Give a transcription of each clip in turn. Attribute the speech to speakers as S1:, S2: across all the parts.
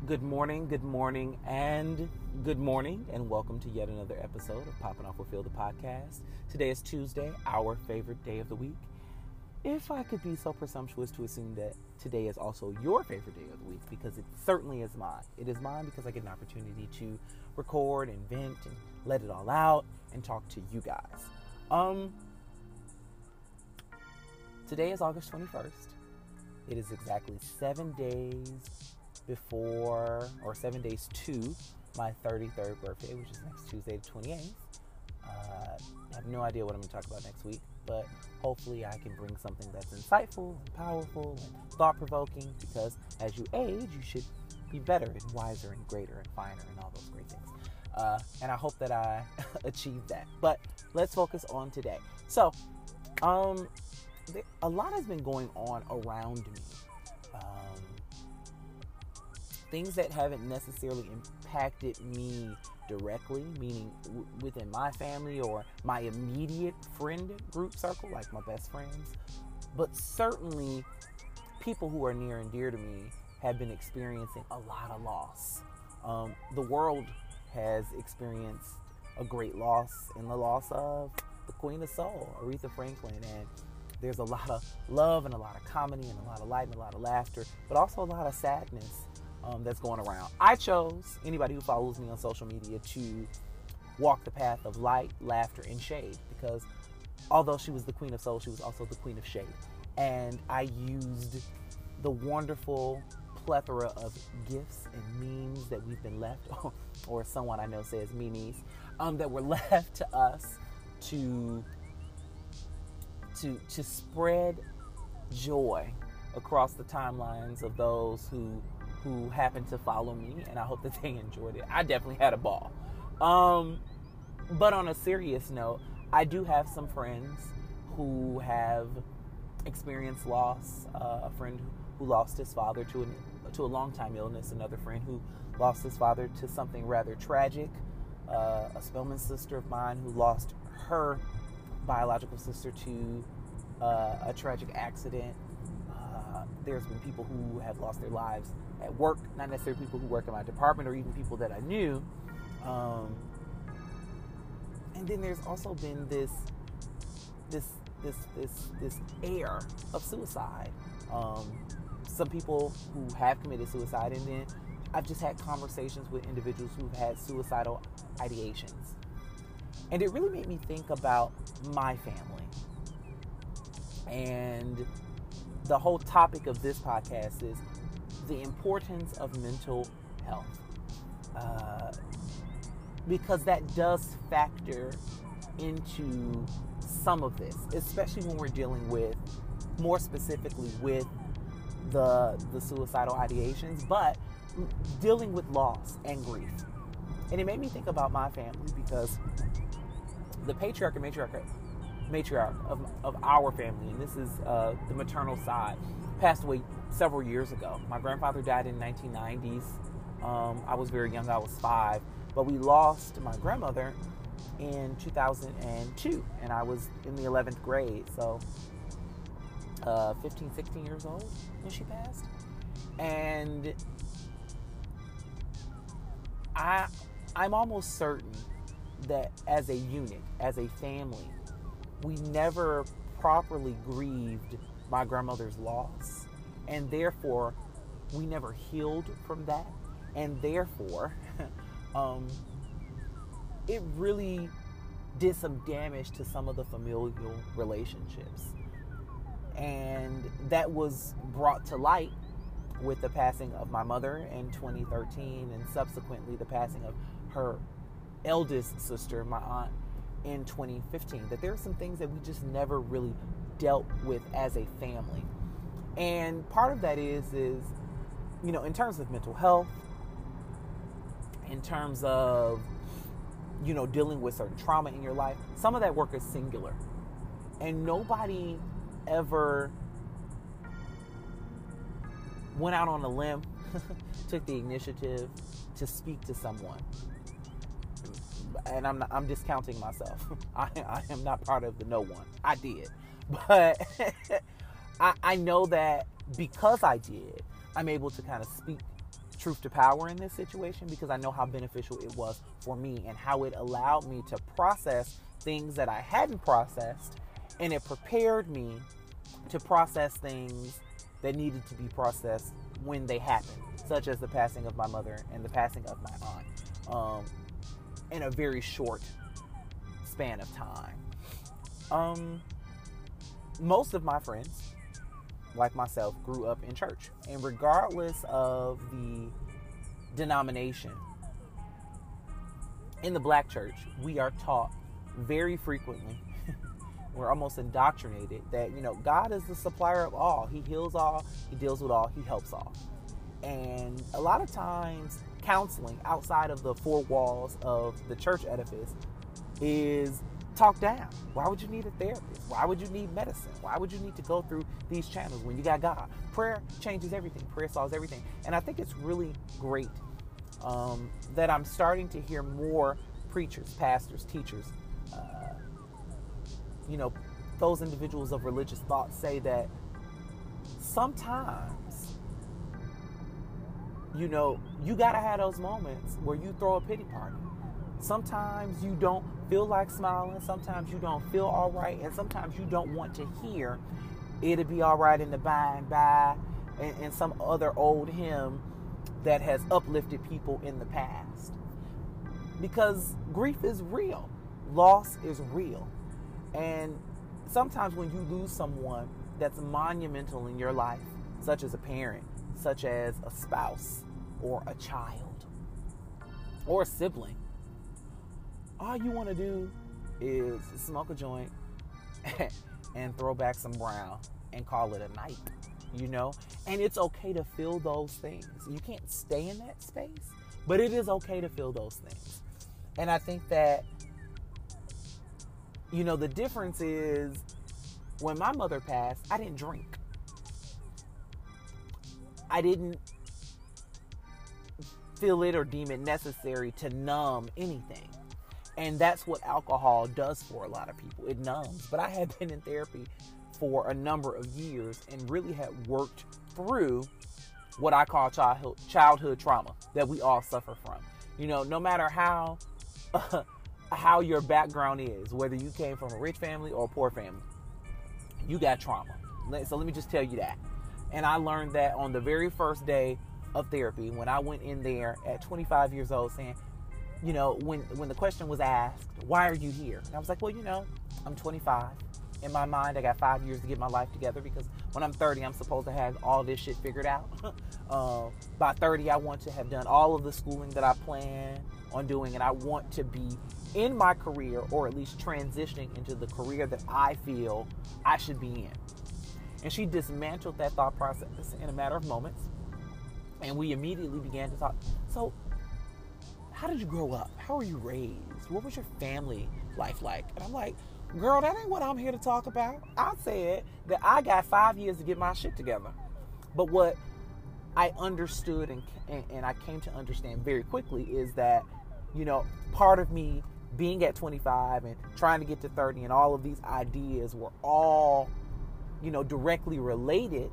S1: Good morning, and good morning, and welcome to yet another episode of Popping Off with Phil, the podcast. Today is Tuesday, our favorite day of the week. If I could be so presumptuous to assume that today is also your favorite day of the week, because it certainly is mine. It is mine because I get an opportunity to record and vent and let it all out and talk to you guys. Today is August 21st. It is exactly 7 days before, or 7 days to my 33rd birthday, which is next Tuesday, the 28th. I have no idea what I'm going to talk about next week, but hopefully I can bring something that's insightful and powerful and thought-provoking, because as you age, you should be better and wiser and greater and finer and all those great things. And I hope that I achieve that. But let's focus on today. So, a lot has been going on around me. Things that haven't necessarily impacted me directly, meaning within my family or my immediate friend group circle, like my best friends, but certainly people who are near and dear to me have been experiencing a lot of loss. The world has experienced a great loss in the loss of the Queen of Soul, Aretha Franklin, and there's a lot of love and a lot of comedy and a lot of light and a lot of laughter, but also a lot of sadness that's going around. I chose, anybody who follows me on social media, to walk the path of light, laughter, and shade, because although she was the Queen of Soul, she was also the Queen of Shade. And I used the wonderful plethora of gifts and memes that we've been left, or someone I know says memes, that were left to us to spread joy across the timelines of those who happened to follow me, and I hope that they enjoyed it. I definitely had a ball. But on a serious note, I do have some friends who have experienced loss. A friend who lost his father to a long-time illness. Another friend who lost his father to something rather tragic. A Spelman sister of mine who lost her biological sister to a tragic accident. There's been people who have lost their lives at work, not necessarily people who work in my department or even people that I knew. And then there's also been this air of suicide. Some people who have committed suicide, and then I've just had conversations with individuals who've had suicidal ideations. And it really made me think about my family. And the whole topic of this podcast is the importance of mental health. Because that does factor into some of this, especially when we're dealing with, more specifically with the suicidal ideations, but dealing with loss and grief. And it made me think about my family, because the patriarch and matriarch of our family, and this is the maternal side, passed away several years ago. My grandfather died in the 1990s. I was very young, I was 5, but we lost my grandmother in 2002, and I was in the 11th grade, so 15, 16 years old when she passed. And I'm almost certain that as a unit, as a family, we never properly grieved my grandmother's loss, and therefore we never healed from that, and therefore it really did some damage to some of the familial relationships. And that was brought to light with the passing of my mother in 2013, and subsequently the passing of her eldest sister, my aunt, in 2015, that there are some things that we just never really dealt with as a family. And part of that is, in terms of mental health, in terms of, dealing with certain trauma in your life, some of that work is singular. And nobody ever went out on a limb, took the initiative to speak to someone. And I'm discounting myself. I am not part of the no one. I did. But I know that because I did, I'm able to kind of speak truth to power in this situation because I know how beneficial it was for me and how it allowed me to process things that I hadn't processed, and it prepared me to process things that needed to be processed when they happened, such as the passing of my mother and the passing of my aunt, in a very short span of time. Most of my friends, like myself, grew up in church. And regardless of the denomination, in the black church, we are taught very frequently, we're almost indoctrinated that, God is the supplier of all. He heals all, He deals with all, He helps all. And a lot of times, counseling outside of the four walls of the church edifice is talked down. Why would you need a therapist? Why would you need medicine? Why would you need to go through these channels when you got God? Prayer changes everything. Prayer solves everything. And I think it's really great that I'm starting to hear more preachers, pastors, teachers, those individuals of religious thought say that sometimes, you got to have those moments where you throw a pity party. Sometimes you don't feel like smiling. Sometimes you don't feel all right. And sometimes you don't want to hear it'll be all right in the by and by and some other old hymn that has uplifted people in the past. Because grief is real. Loss is real. And sometimes when you lose someone that's monumental in your life, such as a parent, such as a spouse, or a child, or a sibling, all you want to do is smoke a joint and throw back some brown and call it a night, And it's okay to feel those things. You can't stay in that space, but it is okay to feel those things. And I think that, the difference is when my mother passed, I didn't drink. I didn't feel it or deem it necessary to numb anything. And that's what alcohol does for a lot of people. It numbs. But I had been in therapy for a number of years and really had worked through what I call childhood trauma that we all suffer from. No matter how your background is, whether you came from a rich family or a poor family, you got trauma. So let me just tell you that. And I learned that on the very first day of therapy when I went in there at 25 years old saying, when the question was asked, why are you here? And I was like, well, I'm 25. In my mind, I got 5 years to get my life together because when I'm 30, I'm supposed to have all this shit figured out. By 30, I want to have done all of the schooling that I plan on doing, and I want to be in my career, or at least transitioning into the career that I feel I should be in. And she dismantled that thought process in a matter of moments, and we immediately began to talk. So, how did you grow up? How were you raised? What was your family life like? And I'm like, girl, that ain't what I'm here to talk about. I said that I got 5 years to get my shit together. But what I understood and I came to understand very quickly is that, part of me being at 25 and trying to get to 30 and all of these ideas were all, directly related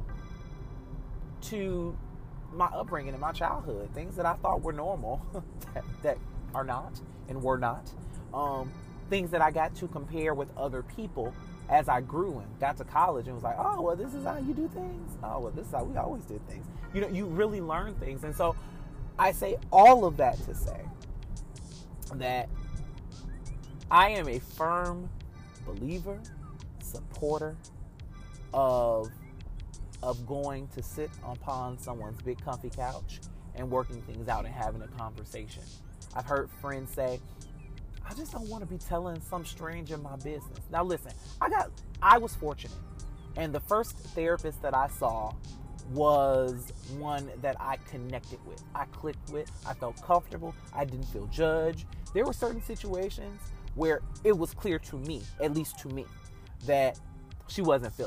S1: to my upbringing and my childhood, things that I thought were normal that are not and were not, things that I got to compare with other people as I grew and got to college and was like, oh, well, this is how you do things. Oh, well, this is how we always did things. You really learn things. And so I say all of that to say that I am a firm believer, supporter of going to sit upon someone's big comfy couch and working things out and having a conversation. I've heard friends say, I just don't want to be telling some stranger my business. Now listen, I was fortunate. And the first therapist that I saw was one that I connected with. I clicked with. I felt comfortable. I didn't feel judged. There were certain situations where it was clear to me, at least to me, that she wasn't feeling.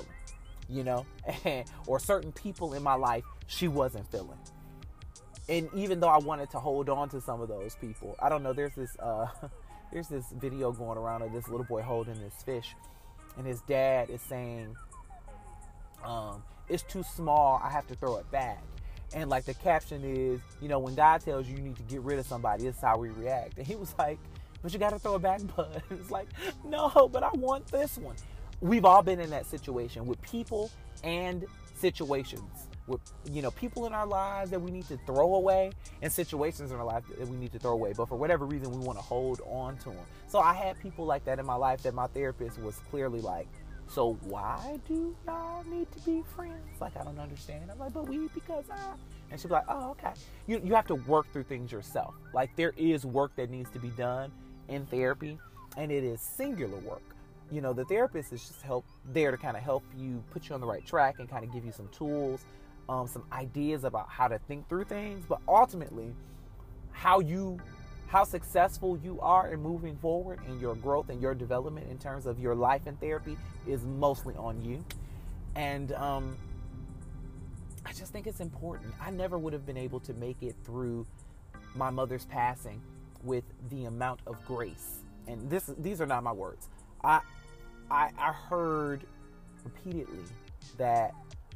S1: Or certain people in my life she wasn't feeling. And even though I wanted to hold on to some of those people, I don't know, there's this video going around of this little boy holding this fish, and his dad is saying, it's too small, I have to throw it back. And like the caption is, when God tells you need to get rid of somebody, this is how we react. And he was like, but you got to throw it back, bud. It's like, no, but I want this one. We've all been in that situation with people and situations. With, people in our lives that we need to throw away, and situations in our life that we need to throw away. But for whatever reason, we want to hold on to them. So I had people like that in my life that my therapist was clearly like, so why do y'all need to be friends? Like, I don't understand. I'm like, but because I... And she'd be like, oh, okay. You have to work through things yourself. Like, there is work that needs to be done in therapy, and it is singular work. The therapist is just there to kind of help you, put you on the right track and kind of give you some tools, some ideas about how to think through things. But ultimately, how successful you are in moving forward in your growth and your development in terms of your life in therapy is mostly on you. And I just think it's important. I never would have been able to make it through my mother's passing with the amount of grace. And these are not my words. I heard repeatedly, that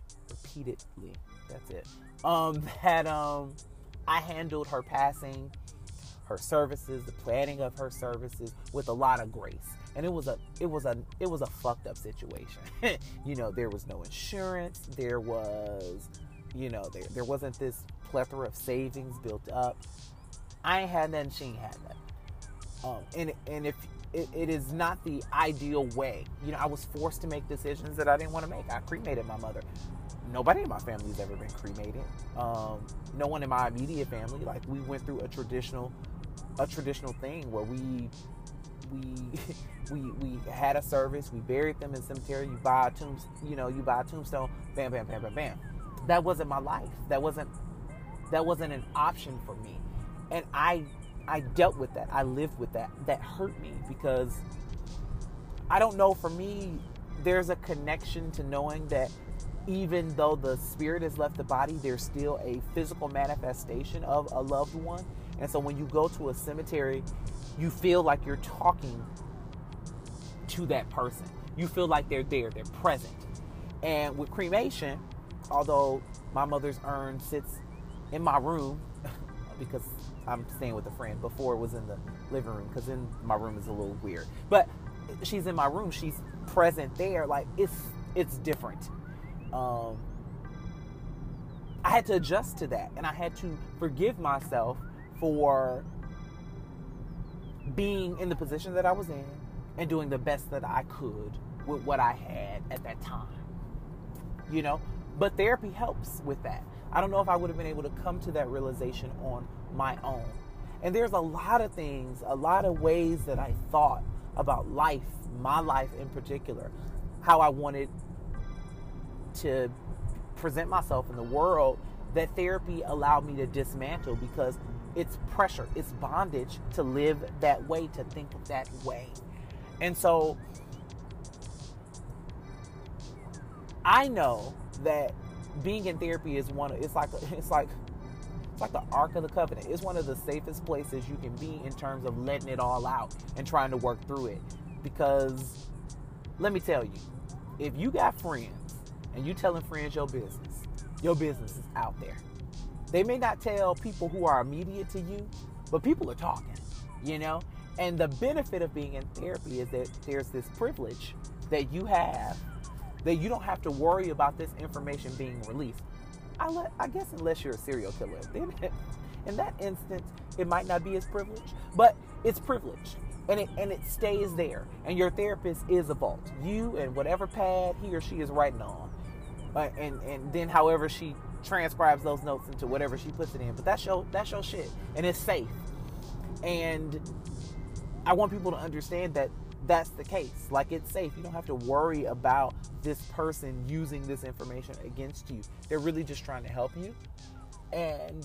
S1: I handled her passing, her services, the planning of her services with a lot of grace. And it was a fucked up situation. There was no insurance. There was, there wasn't this plethora of savings built up. I ain't had that, and she ain't had that. And if it is not the ideal way, I was forced to make decisions that I didn't want to make. I cremated my mother. Nobody in my family has ever been cremated. No one in my immediate family. Like, we went through a traditional thing where we had a service, we buried them in cemetery, you buy a tombstone, bam, bam, bam, bam, bam. That wasn't my life. That wasn't an option for me. And I dealt with that. I lived with that. That hurt me because I don't know, for me, there's a connection to knowing that even though the spirit has left the body, there's still a physical manifestation of a loved one. And so when you go to a cemetery, you feel like you're talking to that person. You feel like they're there, they're present. And with cremation, although my mother's urn sits in my room, because I'm staying with a friend, before it was in the living room, because in my room is a little weird. But she's in my room, she's present there, like it's different. I had to adjust to that, and I had to forgive myself for being in the position that I was in and doing the best that I could with what I had at that time. But therapy helps with that. I don't know if I would have been able to come to that realization on my own. And there's a lot of things, a lot of ways that I thought about life, my life in particular, how I wanted to present myself in the world, that therapy allowed me to dismantle, because it's pressure, it's bondage to live that way, to think that way. And so I know that being in therapy is it's like the Ark of the Covenant. It's one of the safest places you can be in terms of letting it all out and trying to work through it. Because let me tell you, if you got friends and you telling friends your business is out there. They may not tell people who are immediate to you, but people are talking, And the benefit of being in therapy is that there's this privilege that you have, that you don't have to worry about this information being released. I guess unless you're a serial killer. Then in that instance, it might not be as privileged, but it's privileged. And it stays there. And your therapist is a vault. You and whatever pad he or she is writing on. And then however she transcribes those notes into whatever she puts it in. But that's your shit. And it's safe. And I want people to understand that that's the case. Like, it's safe. You don't have to worry about this person using this information against you. They're really just trying to help you. And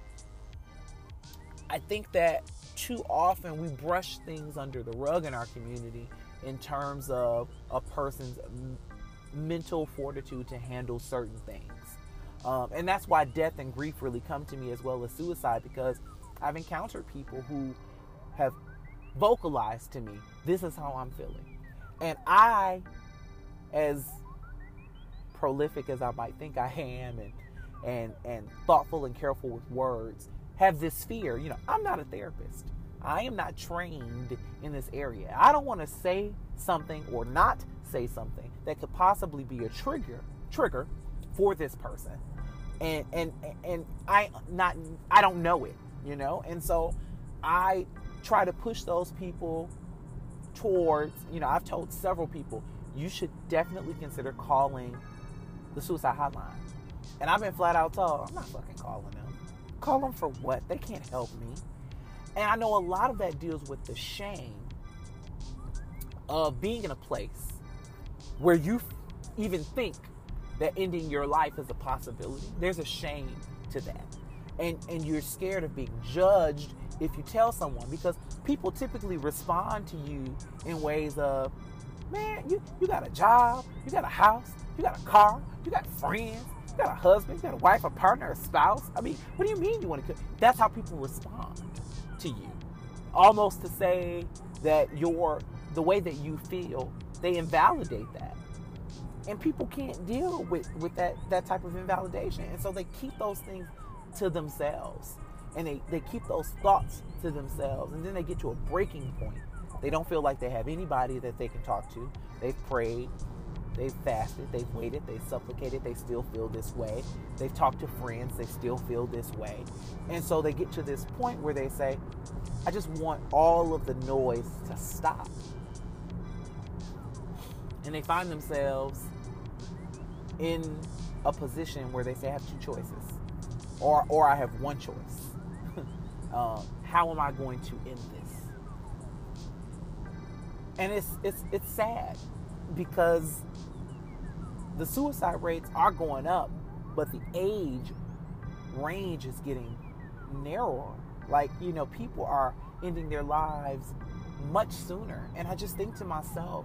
S1: I think that too often we brush things under the rug in our community in terms of a person's mental fortitude to handle certain things. And that's why death and grief really come to me, as well as suicide, because I've encountered people who have vocalized to me, this is how I'm feeling. And I, as prolific as I might think I am, and thoughtful and careful with words, have this fear. I'm not a therapist. I am not trained in this area. I don't want to say something or not say something that could possibly be a trigger for this person. And I don't know it, And so I try to push those people towards, I've told several people, you should definitely consider calling the suicide hotline. And I've been flat out told, I'm not fucking calling them. Call them for what? They can't help me. And I know a lot of that deals with the shame of being in a place where you even think that ending your life is a possibility. There's a shame to that. And you're scared of being judged if you tell someone, because people typically respond to you in ways of, man, you got a job, you got a house, you got a car, you got friends, you got a husband, you got a wife, a partner, a spouse. I mean, what do you mean you want to? That's how people respond to you. Almost to say that the way that you feel, they invalidate that. And people can't deal with that type of invalidation. And so they keep those things to themselves. And they keep those thoughts to themselves. And then they get to a breaking point. They don't feel like they have anybody that they can talk to. They've prayed. They've fasted. They've waited. They've supplicated. They still feel this way. They've talked to friends. They still feel this way. And so they get to this point where they say, I just want all of the noise to stop. And they find themselves in a position where they say, I have two choices. Or I have one choice. How am I going to end this? And it's sad, because the suicide rates are going up, but the age range is getting narrower. Like, people are ending their lives much sooner. And I just think to myself,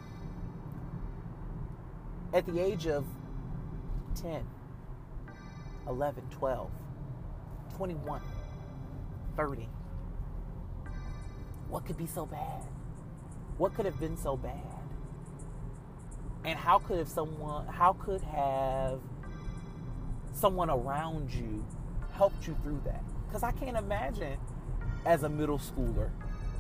S1: at the age of 10, 11, 12, 21, 30, what could be so bad? What could have been so bad? And how could have someone around you helped you through that? Because I can't imagine, as a middle schooler,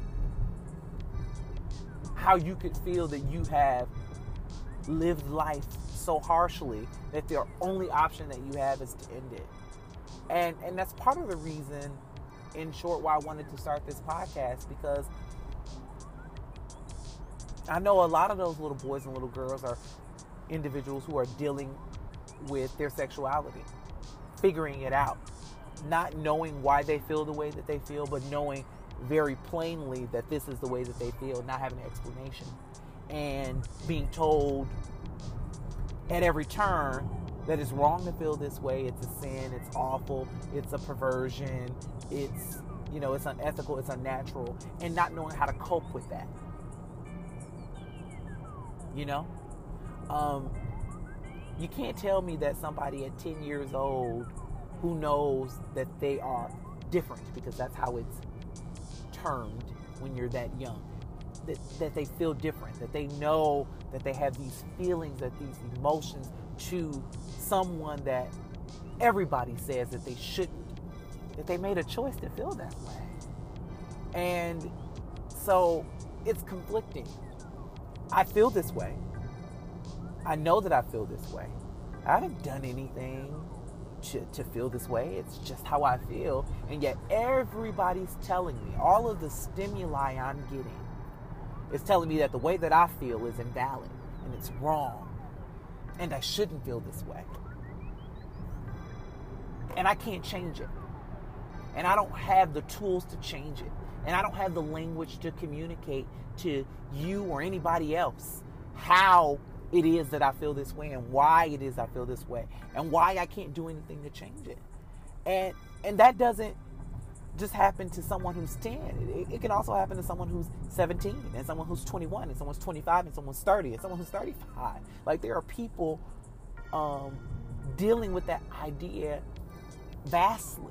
S1: how you could feel that you have lived life so harshly that the only option that you have is to end it. And that's part of the reason, in short, why I wanted to start this podcast, because I know a lot of those little boys and little girls are individuals who are dealing with their sexuality, figuring it out, not knowing why they feel the way that they feel, but knowing very plainly that this is the way that they feel, not having an explanation, and being told at every turn that it's wrong to feel this way, it's a sin, it's awful, it's a perversion, it's unethical, it's unnatural, and not knowing how to cope with that. You can't tell me that somebody at 10 years old who knows that they are different, because that's how it's termed when you're that young, that they feel different, that they know that they have these feelings, that these emotions to someone that everybody says that they shouldn't, that they made a choice to feel that way. And so it's conflicting. I feel this way. I know that I feel this way. I haven't done anything to feel this way. It's just how I feel. And yet everybody's telling me, all of the stimuli I'm getting is telling me that the way that I feel is invalid and it's wrong. And I shouldn't feel this way. And I can't change it. And I don't have the tools to change it. And I don't have the language to communicate to you or anybody else how it is that I feel this way and why it is I feel this way and why I can't do anything to change it. And that doesn't just happen to someone who's 10. It can also happen to someone who's 17 and someone who's 21 and someone's 25 and someone's 30 and someone who's 35. Like, there are people dealing with that idea vastly.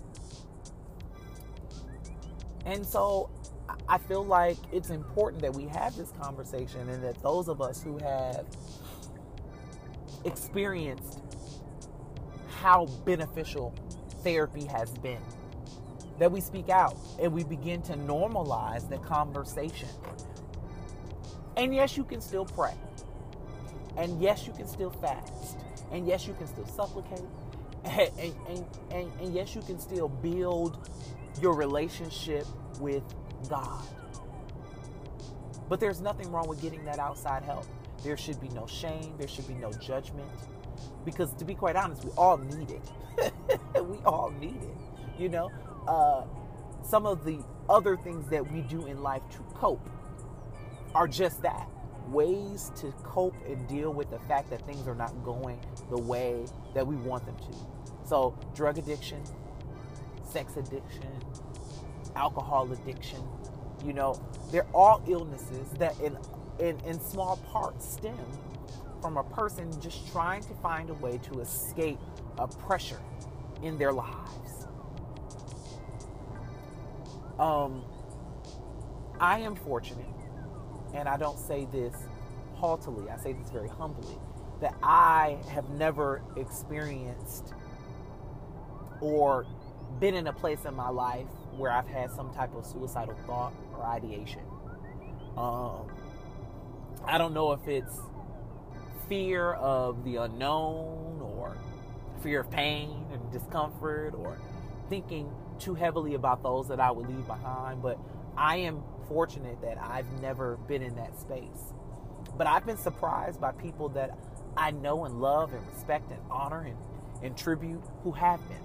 S1: And so I feel like it's important that we have this conversation, and that those of us who have experienced how beneficial therapy has been. That we speak out and we begin to normalize the conversation. And yes, you can still pray. And yes, you can still fast. And yes, you can still supplicate. And yes, you can still build your relationship with God. But there's nothing wrong with getting that outside help. There should be no shame. There should be no judgment. Because to be quite honest, we all need it. We all need it. You know, some of the other things that we do in life to cope are just that. Ways to cope and deal with the fact that things are not going the way that we want them to. So drug addiction, sex addiction, alcohol addiction, you know, they're all illnesses that in small part stem from a person just trying to find a way to escape a pressure in their lives. I am fortunate, and I don't say this haughtily, I say this very humbly, that I have never experienced or been in a place in my life where I've had some type of suicidal thought or ideation. I don't know if it's fear of the unknown or fear of pain and discomfort or thinking too heavily about those that I would leave behind, but I am fortunate that I've never been in that space. But I've been surprised by people that I know and love and respect and honor and tribute who have been.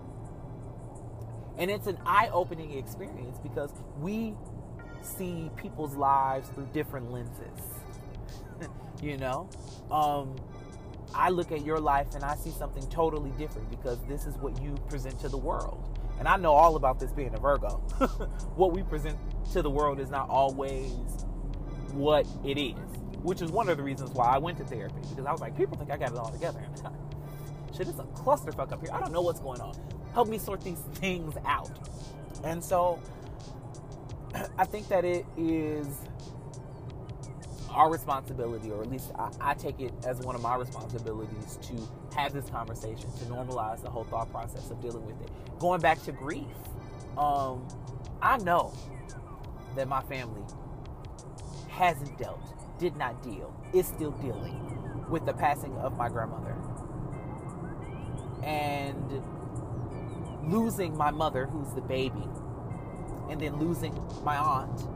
S1: And it's an eye-opening experience because we see people's lives through different lenses. You know? I look at your life and I see something totally different because this is what you present to the world. And I know all about this being a Virgo. What we present to the world is not always what it is, which is one of the reasons why I went to therapy, because I was like, people think I got it all together. Shit, it's a clusterfuck up here. I don't know what's going on. Help me sort these things out. And so I think that it is our responsibility, or at least I take it as one of my responsibilities, to have this conversation, to normalize the whole thought process of dealing with it. Going back to grief, I know that my family hasn't dealt, did not deal, is still dealing with the passing of my grandmother. And losing my mother, who's the baby, and then losing my aunt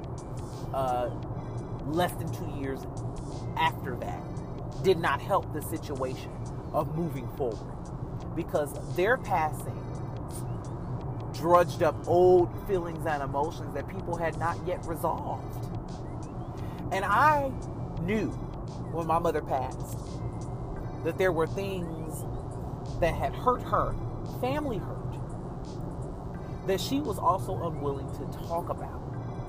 S1: less than 2 years after that did not help the situation of moving forward, because their passing drudged up old feelings and emotions that people had not yet resolved. And I knew when my mother passed that there were things that had hurt her, family hurt, that she was also unwilling to talk about.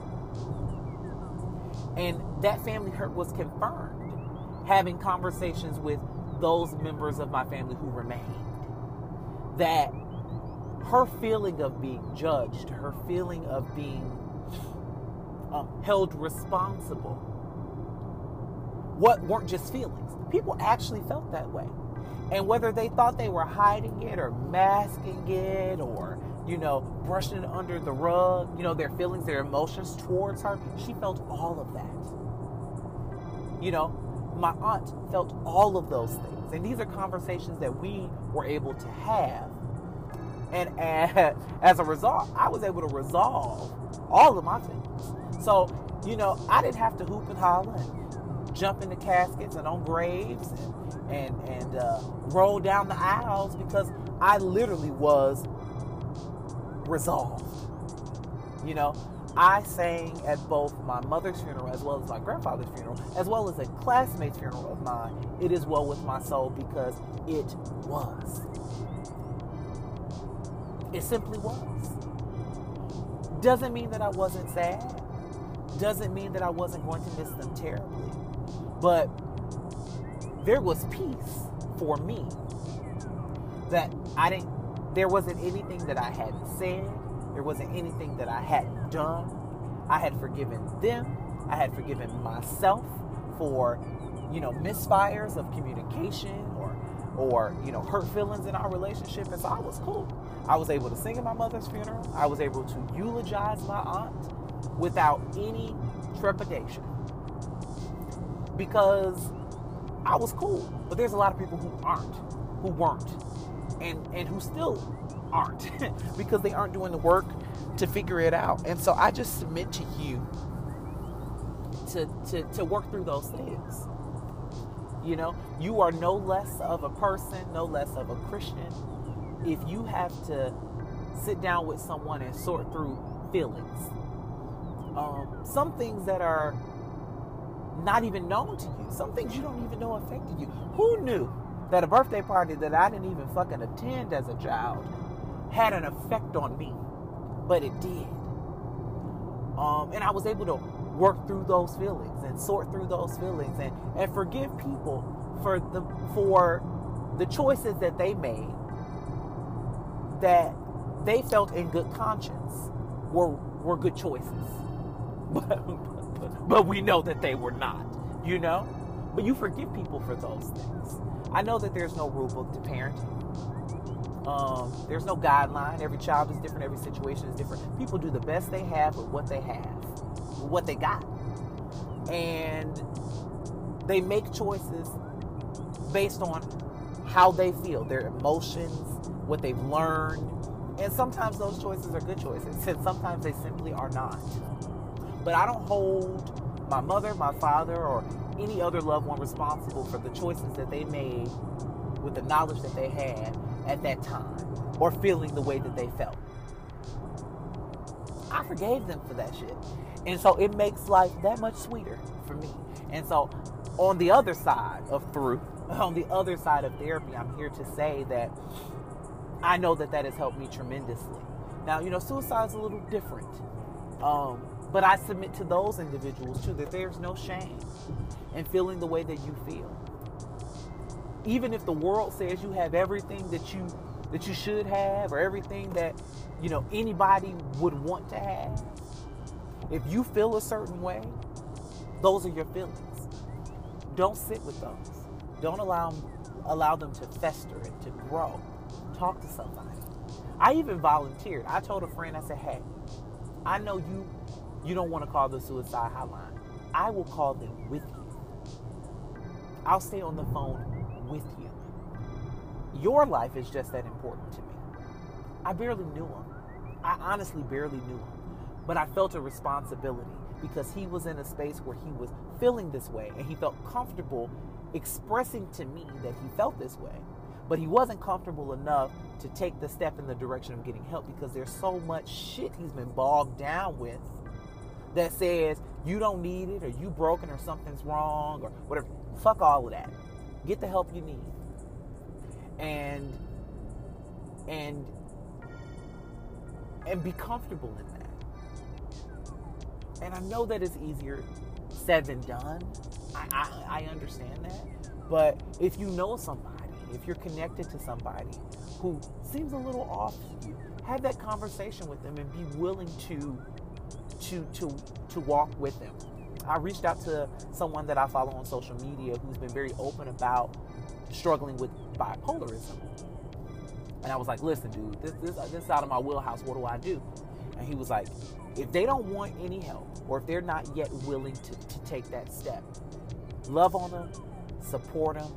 S1: And that family hurt was confirmed having conversations with those members of my family who remained. That her feeling of being judged, her feeling of being held responsible, what weren't just feelings. People actually felt that way. And whether they thought they were hiding it or masking it or, brushing it under the rug, their feelings, their emotions towards her, she felt all of that. My aunt felt all of those things. And these are conversations that we were able to have. And as a result, I was able to resolve all of my feelings. So, I didn't have to hoop and holler and jump into caskets and on graves and roll down the aisles, because I literally was resolved. I sang at both my mother's funeral as well as my grandfather's funeral, as well as a classmate's funeral of mine. It is well with my soul, because it was. It simply was. Doesn't mean that I wasn't sad. Doesn't mean that I wasn't going to miss them terribly. But there was peace for me that there wasn't anything that I hadn't said. There wasn't anything that I hadn't done. I had forgiven them. I had forgiven myself for, misfires of communication or, hurt feelings in our relationship. And so I was cool. I was able to sing at my mother's funeral. I was able to eulogize my aunt without any trepidation because I was cool. But there's a lot of people who weren't, and who still aren't because they aren't doing the work to figure it out. And so I just submit to you to work through those things. You are no less of a person, no less of a Christian, if you have to sit down with someone and sort through feelings. Some things that are not even known to you, some things you don't even know affected you. Who knew that a birthday party that I didn't even fucking attend as a child had an effect on me? But it did. And I was able to work through those feelings and sort through those feelings and forgive people for the choices that they made that they felt in good conscience were good choices. But we know that they were not, But you forgive people for those things. I know that there's no rule book to parenting. There's no guideline. Every child is different. Every situation is different. People do the best they have with what they have, with what they got. And they make choices based on how they feel, their emotions, what they've learned. And sometimes those choices are good choices, and sometimes they simply are not. But I don't hold my mother, my father, or any other loved one responsible for the choices that they made with the knowledge that they had at that time, or feeling the way that they felt. I forgave them for that shit. And so it makes life that much sweeter for me. And so on the other side of therapy, I'm here to say that I know that has helped me tremendously. Now, suicide's a little different. But I submit to those individuals too that there's no shame in feeling the way that you feel. Even if the world says you have everything that you should have, or everything that anybody would want to have, if you feel a certain way, those are your feelings. Don't sit with those. Don't allow them to fester and to grow. Talk to somebody. I even volunteered. I told a friend, I said, hey, I know you don't want to call the suicide hotline. I will call them with you. I'll stay on the phone with you. Your life is just that important to me. I barely knew him. I honestly barely knew him. But I felt a responsibility because he was in a space where he was feeling this way, and he felt comfortable expressing to me that he felt this way. But he wasn't comfortable enough to take the step in the direction of getting help because there's so much shit he's been bogged down with that says you don't need it, or you broken, or something's wrong, or whatever. Fuck all of that. Get the help you need. And be comfortable in that. And I know that it's easier said than done. I understand that. But if you know somebody, if you're connected to somebody who seems a little off to you, have that conversation with them and be willing to walk with them. I reached out to someone that I follow on social media who's been very open about struggling with bipolarism. And I was like, listen, dude, this is out of my wheelhouse. What do I do? And he was like, if they don't want any help, or if they're not yet willing to take that step, love on them, support them,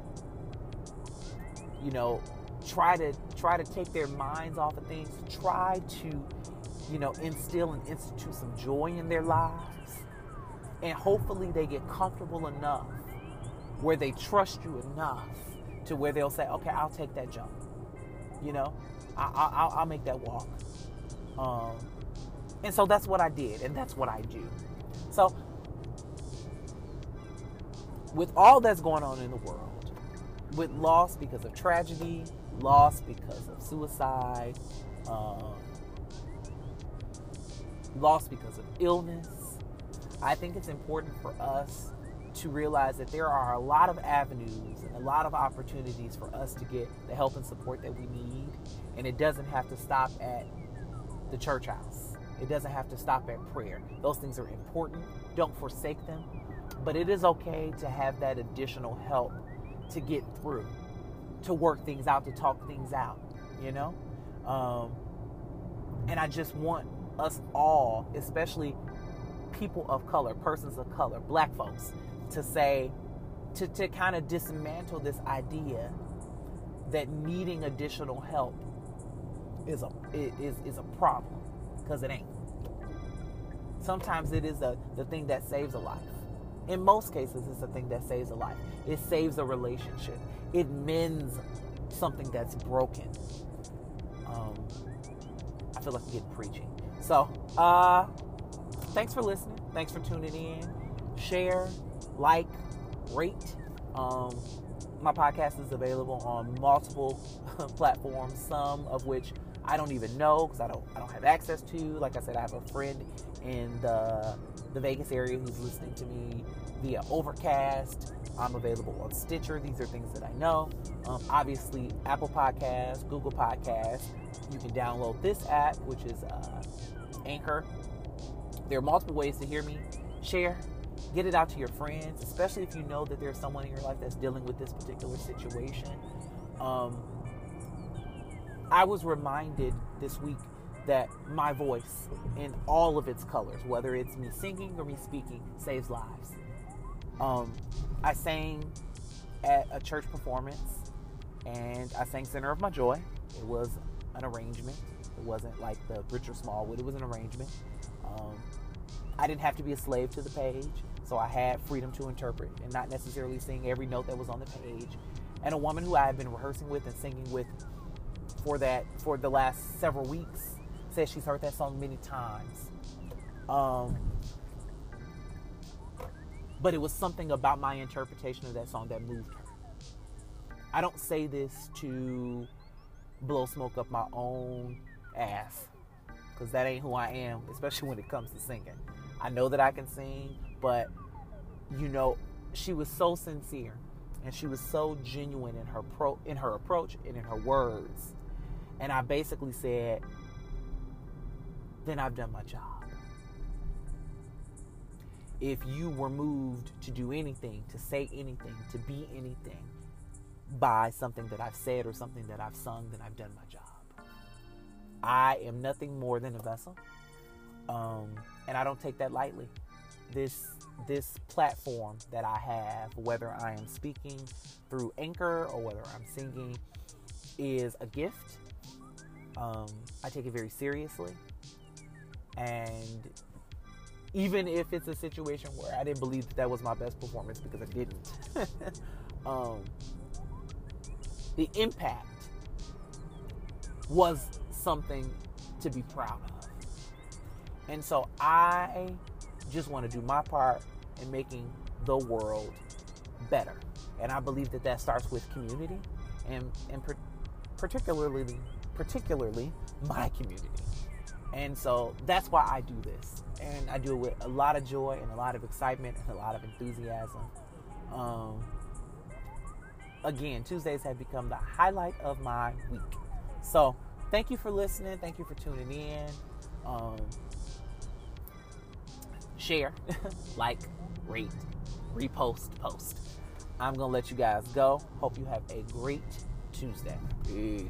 S1: try to take their minds off of things, try to, instill and institute some joy in their lives. And hopefully they get comfortable enough where they trust you enough to where they'll say, okay, I'll take that jump. I'll make that walk. And so that's what I did, and that's what I do. So with all that's going on in the world, with loss because of tragedy, loss because of suicide, loss because of illness, I think it's important for us to realize that there are a lot of avenues and a lot of opportunities for us to get the help and support that we need. And it doesn't have to stop at the church house. It doesn't have to stop at prayer. Those things are important. Don't forsake them. But it is okay to have that additional help to get through. to work things out, to talk things out, you know? And I just want us all, especially people of color, persons of color, black folks, to say, to kind of dismantle this idea that needing additional help is a problem, because it ain't. Sometimes it is the thing that saves a life. In most cases, it's the thing that saves a life. It saves a relationship. It mends something that's broken. I feel like I'm getting preachy. So, thanks for listening. Thanks for tuning in. Share, like, rate. My podcast is available on multiple platforms, some of which I don't even know because I don't have access to. Like I said, I have a friend in the Vegas area who's listening to me via Overcast. I'm available on Stitcher. These are things that I know. Obviously, Apple Podcasts, Google Podcasts. You can download this app, which is Anchor. There are multiple ways to hear me. Share. Get it out to your friends, especially if you know that there's someone in your life that's dealing with this particular situation. I was reminded this week that my voice in all of its colors, whether it's me singing or me speaking, saves lives. I sang at a church performance, and I sang Center of My Joy. It was an arrangement. It wasn't like the Richard Smallwood. It was an arrangement. I didn't have to be a slave to the page, so I had freedom to interpret and not necessarily sing every note that was on the page. And a woman who I had been rehearsing with and singing with for the last several weeks says she's heard that song many times. But it was something about my interpretation of that song that moved her. I don't say this to blow smoke up my own ass, because that ain't who I am, especially when it comes to singing. I know that I can sing, but she was so sincere and she was so genuine in her approach and in her words. And I basically said, then I've done my job. If you were moved to do anything, to say anything, to be anything by something that I've said or something that I've sung, then I've done my job. I am nothing more than a vessel. And I don't take that lightly. This platform that I have, whether I am speaking through Anchor or whether I'm singing, is a gift. I take it very seriously. And even if it's a situation where I didn't believe that was my best performance, because I didn't, the impact was something to be proud of. And so I just want to do my part in making the world better. And I believe that starts with community and particularly my community. And so that's why I do this. And I do it with a lot of joy and a lot of excitement and a lot of enthusiasm. Again, Tuesdays have become the highlight of my week. So thank you for listening. Thank you for tuning in. Share, like, rate, repost, post. I'm going to let you guys go. Hope you have a great Tuesday. Peace.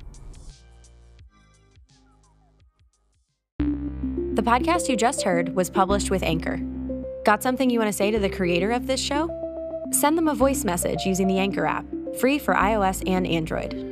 S2: The podcast you just heard was published with Anchor. Got something you want to say to the creator of this show? Send them a voice message using the Anchor app, free for iOS and Android.